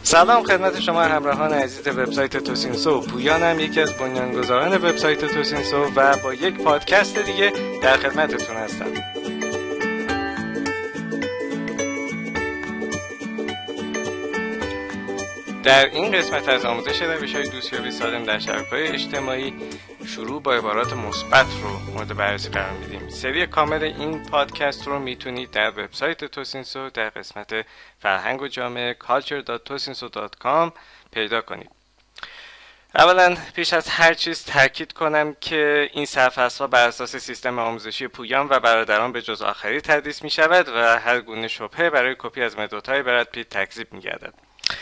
سلام خدمت شما همراهان عزیز وبسایت توسینسو. پویانم، یکی از بنیانگذاران وبسایت توسینسو و با یک پادکست دیگه در خدمتتون هستم. در این قسمت از آموزش روش‌های دوستیابی سالم در شبکه‌های اجتماعی شروع با عبارات مثبت رو مورد بررسی قرار میدیم. سری کامل این پادکست رو میتونید در وبسایت توسینسو در قسمت فرهنگ و جامعه culture.tosinso.com پیدا کنید. اولا پیش از هر چیز تاکید کنم که این سرفصل‌ها بر اساس سیستم آموزشی پویان و برادران به جز آخری تدریس می شود و هر گونه شبهه برای کپی از متدهای برد پیت تکذیب می گردد.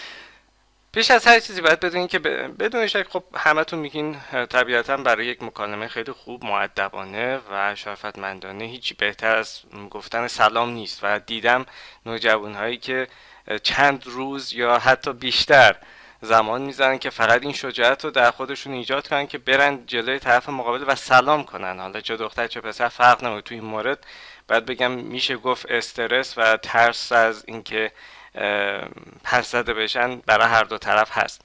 پیش از هر چیزی باید بدونین که بدون شک خب همتون میگین طبیعتا برای یک مکالمه خیلی خوب، مؤدبانه و شرافتمندانه هیچی بهتر از گفتن سلام نیست و دیدم نوجوانهایی که چند روز یا حتی بیشتر زمان میذارن که فقط این شجاعت رو در خودشون ایجاد کنن که برن جلوی طرف مقابل و سلام کنن. حالا چه دختر چه پسر فرق نمیکنه. توی این مورد باید بگم میشه گفت استرس و ترس از اینکه پس زده بشن برای هر دو طرف هست.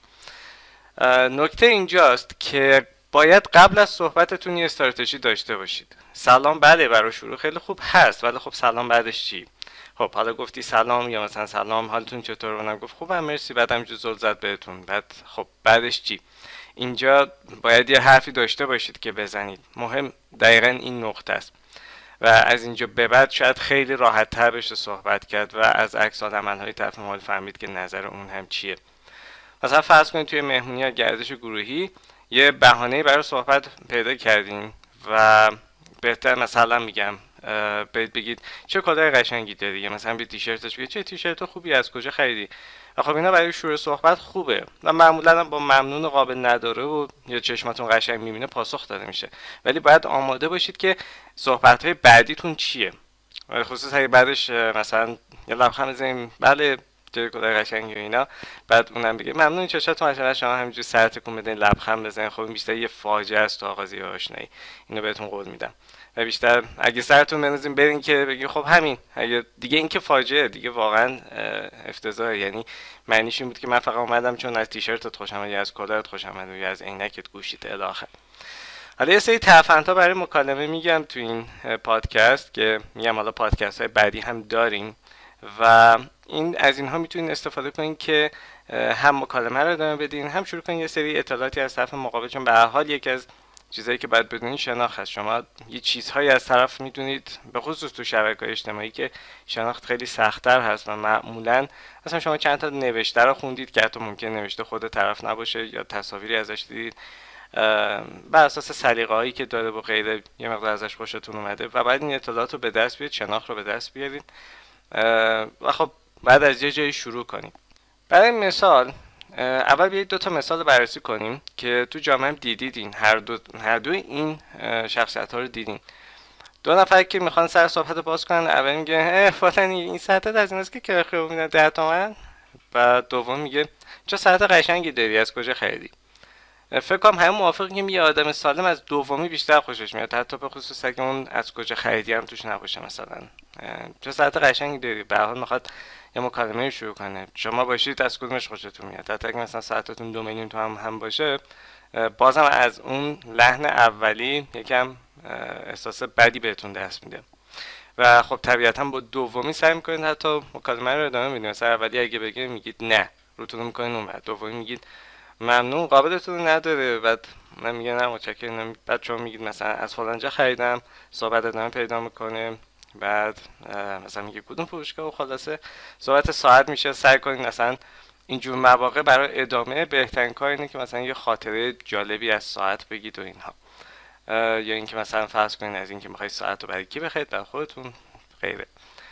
نکته اینجاست که باید قبل از صحبتتون یه استراتژی داشته باشید. سلام بله برای شروع خیلی خوب هست، ولی خب سلام بعدش چی؟ خب حالا گفتی سلام یا مثلا سلام حالتون چطور؟ اونم گفت خوبم مرسی، بعدم زل زد بهتون، بعد خب بعدش چی؟ اینجا باید یه حرفی داشته باشید که بزنید. مهم دقیقاً این نقطه است و از اینجا به بعد شاید خیلی راحت تر بشه صحبت کرد و از عکس‌العمل‌های طرف مقابل فهمید که نظر اون هم چیه. مثلا فرض کنید توی مهمونی یا گردش گروهی یه بهانه‌ای برای صحبت پیدا کردین و بهتر مثلا میگم بگید چه کلاه قشنگی داری، مثلا به تیشرتش بگید چه تیشرت خوبی، از کجا خریدی. خب اینا برای شروع صحبت خوبه و معمولا با ممنون و قابل نداره و یا چشماتون قشنگ میبینه پاسخ داده میشه، ولی باید آماده باشید که صحبت‌های بعدیتون چیه. خصوصا اگه بعدش مثلا یه لبخند بزنیم بله چه کلاه قشنگی و اینا، بعد اونم بگه ممنون چشاتون قشنگه، شما همینجوری سر تکون بدین لبخند بزنین، خب بیشتر یه فاجعه است تو آغازی آشنایی. اینو بهتون قول میدم. و بیشتر اگه سرتون بنازین برین که بگین خب همین، اگه دیگه این که فاجعه دیگه واقعا افتضاحه. یعنی معنیش این بود که من فقط اومدم چون از تیشرتت خوشم اومد یا از کلاهت خوشم اومد یا از عینکت گوشیت الی آخر. حالا یه سری ترفندها برای مکالمه میگم تو این پادکست که میگم حالا پادکست های بعدی هم داریم و این از اینها میتونین استفاده کنین که هم مکالمه رو ادامه بدین، هم شروع کنین یه سری اطلاعاتی از طرف مقابل، چون به هر حال یکی از چیزایی که باید بدونین شناخت هست. شما یه چیزهایی از طرف میدونید، به خصوص تو شبکه‌های اجتماعی که شناخت خیلی سخت‌تر هست و معمولاً مثلا شما چند تا نوشته رو خوندید که حتی ممکن نوشته خود طرف نباشه یا تصاویری ازش دیدید، بر اساس سلیقه‌هایی که داره و غیره یه مقدار ازش خوشتون اومده و بعد این اطلاعات رو به دست بیارید، شناخت رو به دست بیارید و خب بعد از یه جایی شروع کنیم. برای مثال اول بیایید دو تا مثال بررسی کنیم که تو جامعه هم دیدین، هر دو این شخصیت ها رو دیدین. دو نفر که میخوان سر صحبت باز کنن، اول میگه فلانی این ساعتت از این است که کرخه میدن 10 تومن، بعد دوم میگه چه ساعت قشنگی داری، از کجا خریدی. فکر کنم همه موافقیم که یه آدم سالم از دومی بیشتر خوشش میاد، حتی به خصوص اگه اون از کجا خریدی هم توش نباشه. مثلا چه ساعت قشنگی داری، به هر حال میخواد یه مکالمه شروع کنه، شما باشید از کدومش خوشتون میاد. حتی اگه مثلا ساعتتون 2 میلیون تومن هم باشه، بازم از اون لحن اولی یکم احساس بدی بهتون دست میده و خب طبیعتا با دومی سعی میکنید حتی مکالمه رو ادامه بدید. مثلا اولی اگه بگه میگید نه، روتون رو میکنید اون بعد، دومی میگید ممنون قابلتون نداره، بعد من میگه نه متشکرم، بعد شما میگید مثلا از فلان جا خریدم، صحبت ادامه پیدا میکنه، بعد مثلا میگه کدوم فروشگاه و خلاصه صحبت ساعت میشه. سعی کنید مثلا اینجور مواقع برای ادامه بهترین کار اینه که مثلا یه خاطره جالبی از ساعت بگید و اینها، یا اینکه مثلا فرض کنید از اینکه میخواید ساعت رو برای کی بخرید، برای خودتون غیره.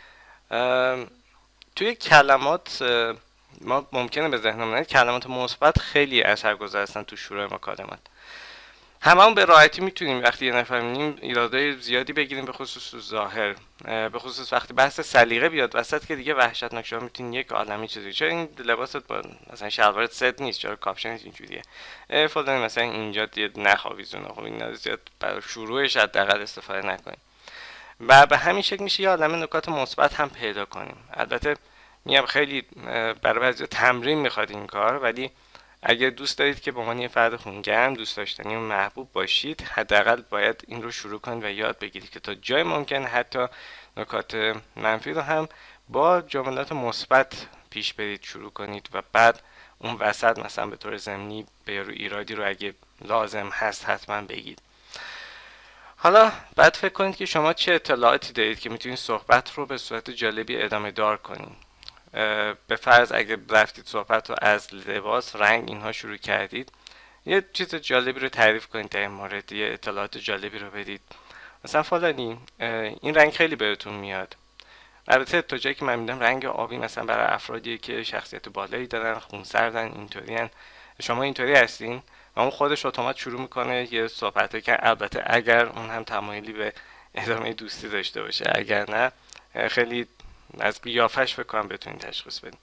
توی کلمات ما ممکنه به ذهنمون نیاد کلمات مثبت خیلی اثرگذار هستن تو شروع مکالمات. هممون به راحتی میتونیم وقتی یه نفر میبینیم ایرادای زیادی بگیریم، به خصوص تو ظاهر، به خصوص وقتی بحث سلیقه بیاد وسط که دیگه وحشتناک. شما میتونین یک عالمه چیزی، چرا این لباست با مثلا شلوارت ست نیست، چرا کاپشنش اینجوریه، فلان مثلا اینجا دیگه نخوابیزونه. خب این زیاد برای شروعش حداقل استفاده نکنیم و به همین شکل میشه یه عالمه نکات مثبت هم پیدا کنیم. البته میگم خیلی برای بعضی تمرین میخواد این کار، ولی اگر دوست دارید که به عنوان یه فرد خونگرم دوست داشتنی و محبوب باشید، حداقل باید این رو شروع کنید و یاد بگیرید که تا جای ممکن حتی نکات منفی رو هم با جملات مثبت پیش برید، شروع کنید و بعد اون وسط مثلا به طور ضمنی به یارو ایرادی رو اگه لازم هست حتما بگید. حالا بعد فکر کنید که شما چه اطلاعاتی دارید که میتونید صحبت رو به صورت جالبی ادامه دار کنید. به فرض اگه رفتید صحبت رو از لباس، رنگ اینها شروع کردید، یه چیز جالبی رو تعریف کنید در این مورد، یه اطلاعات جالبی رو بدید. مثلا فلانی این رنگ خیلی بهتون میاد. البته تا جایی که من میدونم رنگ آبی مثلا برای افرادی که شخصیت بالایی دارن، خونسردن، اینطورین. شما اینطوری هستین؟ و اون خودش اتومات شروع میکنه یه صحبته که البته اگر اون هم تمایلی به ادامه دوستی داشته باشه، اگر نه خیلی از قیافش فکر کنم بتونید تشخیص بدین.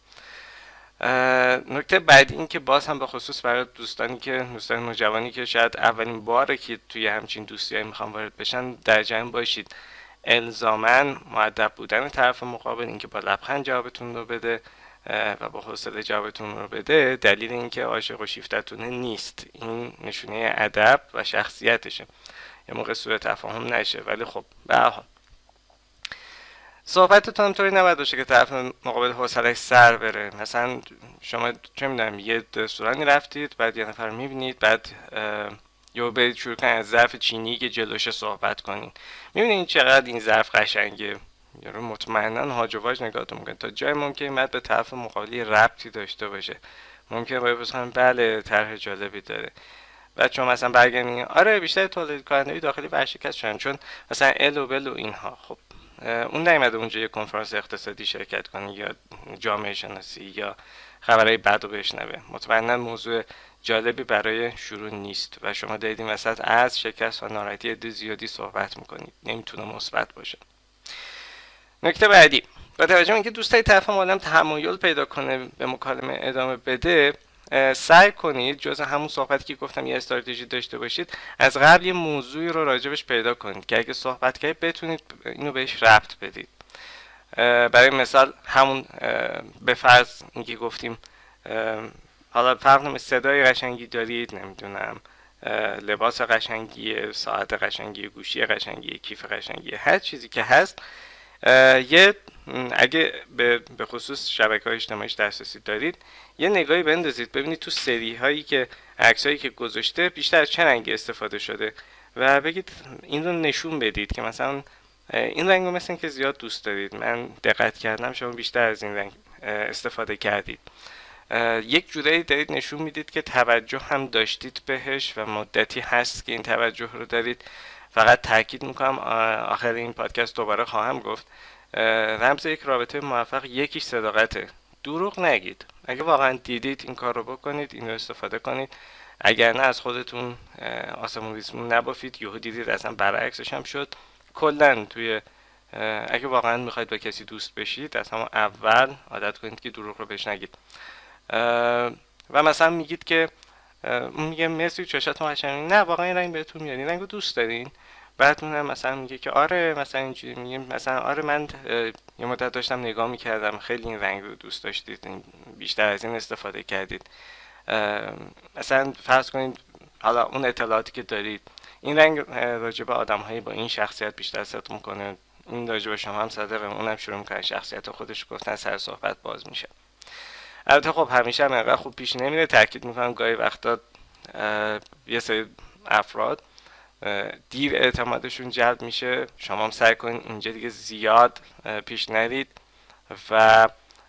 نکته بعدی این که باز هم به خصوص برای دوستان نوجوانی که شاید اولین باره که توی همچین دوستیایی میخوان وارد بشن، در جمع باشید الزاماً مؤدب بودن طرف مقابل، اینکه با لبخند جوابتون رو بده و با حوصله جوابتون رو بده، دلیل اینکه عاشق و شیفتتونه نیست. این نشونه ادب و شخصیتشه. یه موقع سوء تفاهم نشه، ولی خب به هر حال صحبتتون هم طوری نباید باشه که طرف مقابل حوصله‌اش سر بره. مثلا شما چه میدونم یه رستورانی رفتید، بعد یه نفر میبینید، بعد یا برید شروع کنید از ظرف چینی که جلوش صحبت کنین. میبینید چقدر این ظرف قشنگه، یارو مطمئنا هاج و واج نگاهتون میکنه. تا جای ممکن بعد به طرف مقابلی ربطی داشته باشه. ممکنه باید بسخن بله طرح جالبی داره، بعد چون مثلا برگردین آره بیشتر تولید کنندگی داخلی ورشکست شدن چون مثلا ال و بل و اینها. خب اون نیومده اونجا یه کنفرانس اقتصادی شرکت کنه یا جامعه شناسی یا خبرهای بد رو بشنوه. مطمئنا موضوع جالبی برای شروع نیست و شما دارید این وسط از شکست و ناراحتی عده زیادی صحبت میکنید. نمیتونه مثبت باشه. نکته بعدی، با توجه به اینکه دوست دارید طرف مقابل تمایل پیدا کنه به مکالمه ادامه بده، سعی کنید جز همون صحبتی که گفتم یه استراتژی داشته باشید، از قبل یه موضوعی رو راجبش پیدا کنید که اگه صحبت کردید بتونید اینو بهش ربط بدید. برای مثال همون به فرض اینکه گفتیم حالا فرق نمیکنه صدای قشنگی دارید، نمیدونم لباس قشنگی، ساعت قشنگی، گوشی قشنگی، کیف قشنگی، هر چیزی که هست، یه اگه به خصوص شبکه‌های اجتماعی دسترسی دارید یه نگاهی بندازید ببینید تو سری هایی که عکسایی که گذاشته بیشتر از چه رنگی استفاده شده و بگید این رو نشون بدید که مثلا این رنگ رو مثلا که زیاد دوست دارید، من دقت کردم شما بیشتر از این رنگ استفاده کردید. یک جورایی دارید نشون میدید که توجه هم داشتید بهش و مدتی هست که این توجه رو دارید. فقط تاکید میکنم آخر این پادکست دوباره خواهم گفت رمز یک رابطه موفق یکیش صداقته. دروغ نگید. اگه واقعا دیدید این کار رو بکنید، این رو استفاده کنید. اگر نه از خودتون آسمون ریسمون نبافید. یهو دیدید اصلا برعکسش هم شد. کلا توی اگه واقعا میخواید با کسی دوست بشید از همون اول عادت کنید که دروغ رو بهش نگید. و مثلا میگید که اون میگه مرسی چشاتون قشنگه، نه واقعا این رنگ بهتون میاد، این رنگو دوست دارین؟ بعد اونم مثلا میگه که آره مثلا اینجوری، میگه مثلا آره من یه مدت داشتم نگاه میکردم خیلی این رنگ رو دوست داشتید، بیشتر از این استفاده کردید. مثلا فرض کنید حالا اون اطلاعاتی که دارید این رنگ راجع به آدم‌هایی با این شخصیت بیشتر صدق میکنه، این راجع به شما هم صادقه، اونم شروع میکنه شخصیت خودش گفتن، سر صحبت باز میشه. البته خب همیشه هم انقدر خوب پیش نمیره. تاکید میکنم گاهی وقتا یه سری افراد دیر اعتمادشون جلب میشه. شما هم سعی کنید اینجا دیگه زیاد پیش نرید و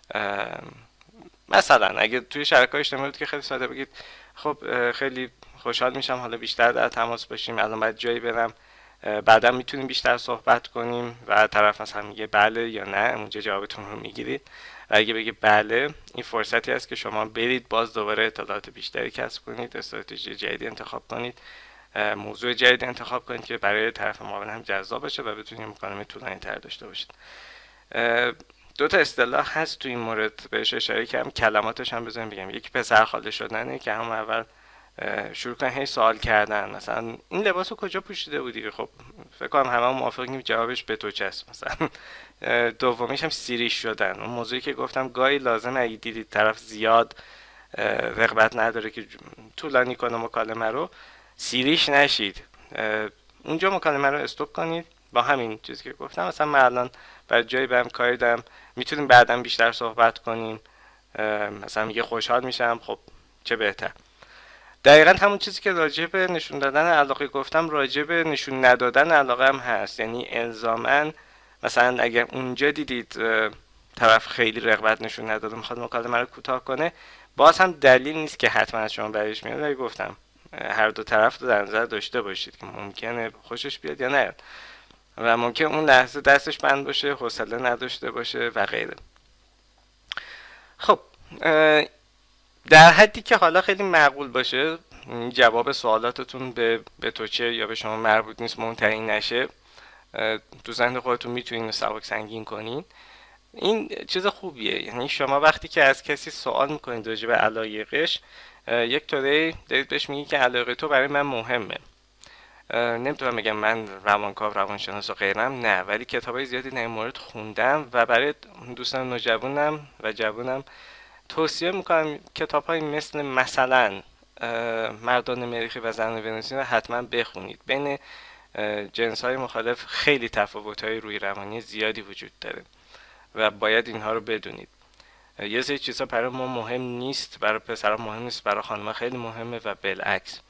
مثلا اگه توی شبکه‌های اجتماعی بود که خیلی ساده بگید خب خیلی خوشحال میشم حالا بیشتر در تماس باشیم، الان باید جایی برم، بعدا میتونیم بیشتر صحبت کنیم و طرف مثلا میگه بله یا نه، اونجا جوابتون رو میگیرید. و اگه بگه بله، این فرصتی هست که شما برید باز دوباره اطلاعات بیشتری کسب کنید، استراتژی جدیدی انتخاب کنید، موضوع جدید انتخاب کنید که برای طرف مقابل هم جذاب باشه و بتونید مکالمه طولانی تر داشته باشید. دو تا اصطلاح هست تو این مورد بهش اشاره کردم، کلماتش هم بزنیم بگم. یکی پسر خاله شدنه که هم اول شروع کنن هی سوال کردن، مثلا این لباسو کجا پوشیده بودی؟ خب فکر کنم همه موافقیم جوابش به تو چسب. مثلا دومیش هم سیریش شدن، اون موضوعی که گفتم گاهی لازم اگه دیدید طرف زیاد رغبت نداره که طولانی کنه مکالمه رو، سیریش نشید، اونجا مکالمه رو استوب کنید با همین چیزی که گفتم. مثلا من الان برای جایی برم کاری دارم، میتونیم بعداً بیشتر صحبت کنیم. مثلا میگه خوشحال میشم، خب چه بهتر. دقیقا همون چیزی که راجع به نشون دادن علاقه گفتم، راجع به نشون ندادن علاقه هم هست. یعنی الزاماً مثلا اگر اونجا دیدید طرف خیلی رغبت نشون نداده، میخواد مکالمه رو کوتاه کنه، باز هم دلیل نیست که حتما از شما برایش میاد. ولی گفتم هر دو طرف رو در نظر داشته باشید که ممکنه خوشش بیاد یا نیاد، و ممکن اون لحظه دستش بند باشه، حوصله نداشته باشه و غیره. خب در حدی که حالا خیلی معقول باشه جواب سوالاتتون به تو چه یا به شما مربوط نیست منتهی نشه، تو ذهن خودتون میتونین سبک سنگین کنین. این چیز خوبیه. یعنی شما وقتی که از کسی سوال میکنید راجع به علایقش، یک طوری دارید بهش میگی که علاقه تو برای من مهمه. نمیتونم بگم من روانکاو، روانشناس و غیرم، نه، ولی کتابای زیادی در این مورد خوندم و برای دوستان نوجوانم و جوانم توصیه میکنم کتاب‌هایی مثلا مردان مریخی و زن ونوسی رو حتما بخونید. بین جنس‌های مختلف خیلی تفاوت‌های روی روانی زیادی وجود داره و باید اینها رو بدونید. یه سری چیزا برای ما مهم نیست، برای پسرها مهم نیست، برای خانم‌ها خیلی مهمه و بالعکس.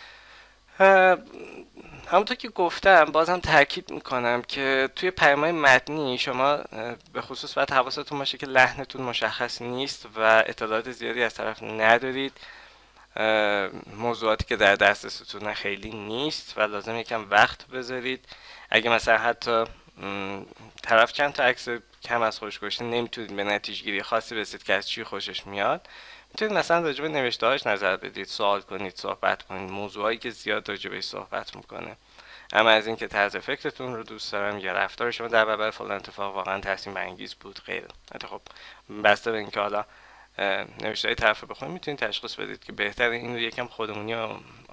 همونطور که گفتم بازم تاکید میکنم که توی پیام‌های متنی شما به خصوص باید حواستون باشه که لحنتون مشخص نیست و اطلاعات زیادی از طرف ندارید. موضوعاتی که در دسترستون خیلی نیست و لازم یکم وقت بذارید. اگه مثلا حتی طرف چند تا عکس کم از خودش گذاشته، نمیتونید به نتیجه گیری خاصی برسید که از چی خوشش میاد، میتونید مثلا راجع به نوشته‌هاش نظر بدید، سوال کنید، صحبت کنید، موضوعایی که زیاد راجع بهش صحبت میکنه. اما از اینکه طرز فکرتون رو دوست دارم یا رفتار شما در برابر فلان اتفاق واقعا تصمیم انگیز بود غیره. خب بسته به اینکه حالا نوشته‌های طرف رو بخونید میتونید تشخیص بدید که بهتره این رو یکم خودمونی و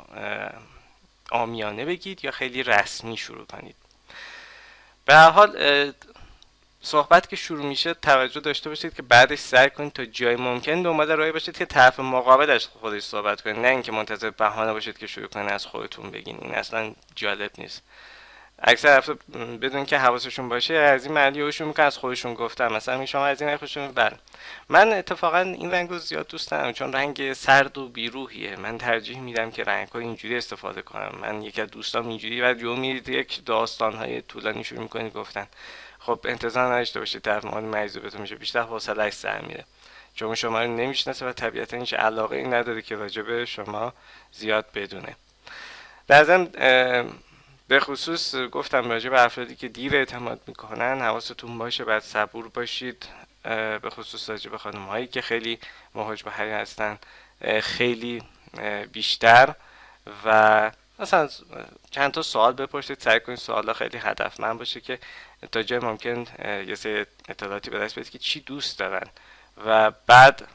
عامیانه بگید یا خیلی رسمی شروع کنید. به هر حال صحبت که شروع میشه توجه داشته باشید که بعدش سعی کنید تا جای ممکن دنبال راهی باشید که طرف مقابلش خودش صحبت کنه، نه اینکه منتظر بهانه باشید که شروع کنید از خودتون بگین. این اصلا جالب نیست. اکثر افراد بدون که حواسشون باشه از این ملیه‌شون میکنن از خودشون گفتن. مثلا شما از این رنگ خوشتون بله، من اتفاقا این رنگ رو زیاد دوست دارم چون رنگ سرد و بیروحیه. من ترجیح میدم که رنگ‌ها اینجوری استفاده کنم. من یکی از دوستام اینجوری و جو میرید یک داستان‌های طولانی شروع میکنید گفتن. خب انتظار نداشته باشید طرف مورد مجذوبتون میشه، بیشتر حوصله‌اش سر میره چون شما رو نمیشناسه و طبیعتا هیچ علاقه ای نداره که راجع به شما زیاد بدونه. در ضمن به خصوص گفتم راجع به افرادی که دیر اعتماد میکنن حواستون باشه، باید صبور باشید، به خصوص راجع به خانم هایی که خیلی مهاج به حیا هستن خیلی بیشتر. و مثلا چند تا سوال بپرسید، سعی کنید سوالا خیلی هدفمند باشه که تا جای ممکن یه سری اطلاعاتی به دست بیارید که چی دوست دارن و بعد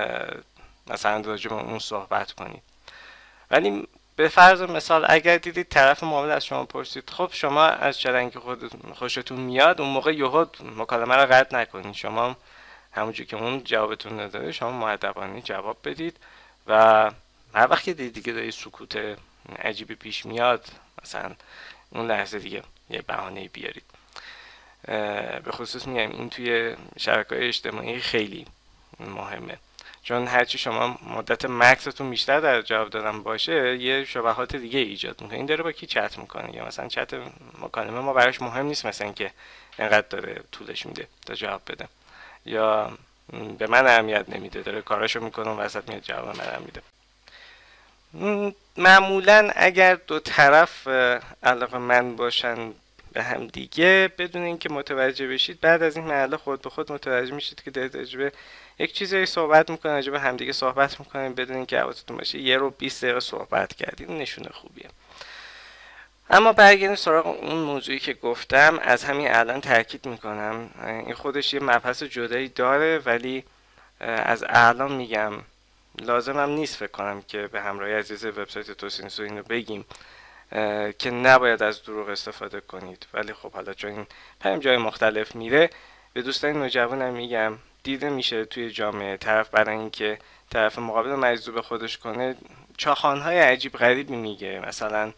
مثلا راجع به اون صحبت کنید. ولی به فرض مثال اگر دیدید طرف مقابل از شما پرسید خب شما از چه رنگی خوشتون میاد، اون موقع یهو مکالمه رو قطع نکنید. شما همونجوری که اون جوابتون نداره شما مؤدبانه جواب بدید و هر وقت که دیگه داره سکوت عجیبی پیش میاد مثلا اون لحظه دیگه یه بهانه بیارید. به خصوص میگم این توی شبکه‌های اجتماعی خیلی مهمه چون هرچی شما مدت مکستون بیشتر در جواب دادن باشه یه شبهات دیگه ایجاد میکنه. این داره با کی چت میکنه یا مثلا چت مکالمه ما براش مهم نیست مثلا اینکه انقدر داره طولش میده تا جواب بده یا به من اهمیت نمیده، داره کاراشو میکنه و وسط میاد جواب من میده. معمولا اگر دو طرف علاقه‌مند باشن به هم دیگه بدون اینکه متوجه بشید، بعد از این مرحله خود به خود متوجه میشید که دارید راجع به یک چیزی صحبت میکنید، راجع به همدیگه صحبت میکنید بدون اینکه حواستون باشه. 1 رو 20 دقیقه صحبت کردید، نشونه خوبیه. اما برگردیم سراغ اون موضوعی که گفتم. از همین الان تاکید میکنم این خودش یه مبحث جدایی داره، ولی از الان میگم لازمم نیست فکر کنم که به همراهی عزیز وبسایت توسینسو اینو بگیم که نباید از دروغ استفاده کنید. ولی خب حالا چون این پیام جای مختلف میره، به دوستان نوجوانم میگم دیده میشه توی جامعه طرف برای اینکه طرف مقابل مجذوب خودش کنه چاخانهای عجیب غریبی میگه، مثلا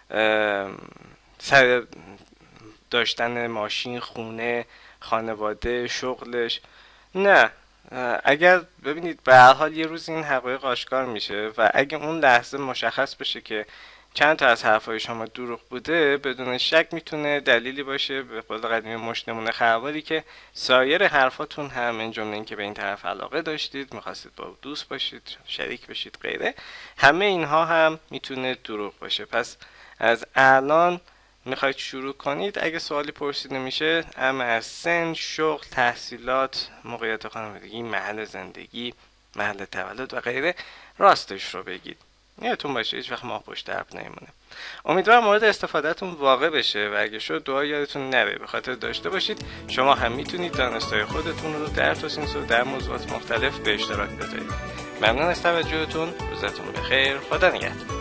سر داشتن ماشین، خونه، خانواده، شغلش. نه، اگر ببینید به هر حال یه روز این حقایق آشکار میشه و اگه اون لحظه مشخص بشه که چند تا از حرفای شما دروغ بوده، بدون شک میتونه دلیلی باشه به قول قدیمی مشنمون خرواری که سایر حرفاتون هم من جمله این که به این طرف علاقه داشتید، میخواستید با دوست باشید، شریک بشید، غیره، همه اینها هم میتونه دروغ باشه. پس از الان میخواید شروع کنید، اگه سوالی پرسیده میشه اما از سن، شغل، تحصیلات، موقعیت خانوادگی، محل زندگی، محل تولد و غیره راستش رو بگید. یادتون باشه هیچ وقت ماه پشت ابر نمیمونه. امیدوارم مورد استفادهتون واقع بشه و اگه شد دعا یادتون نره به خاطر داشته باشید شما هم میتونید دانستای خودتون رو در توسینسو در موضوعات مختلف به اشتراک بذارید. ممنون از توجهتون، روزتون بخیر، خدا نگهدار.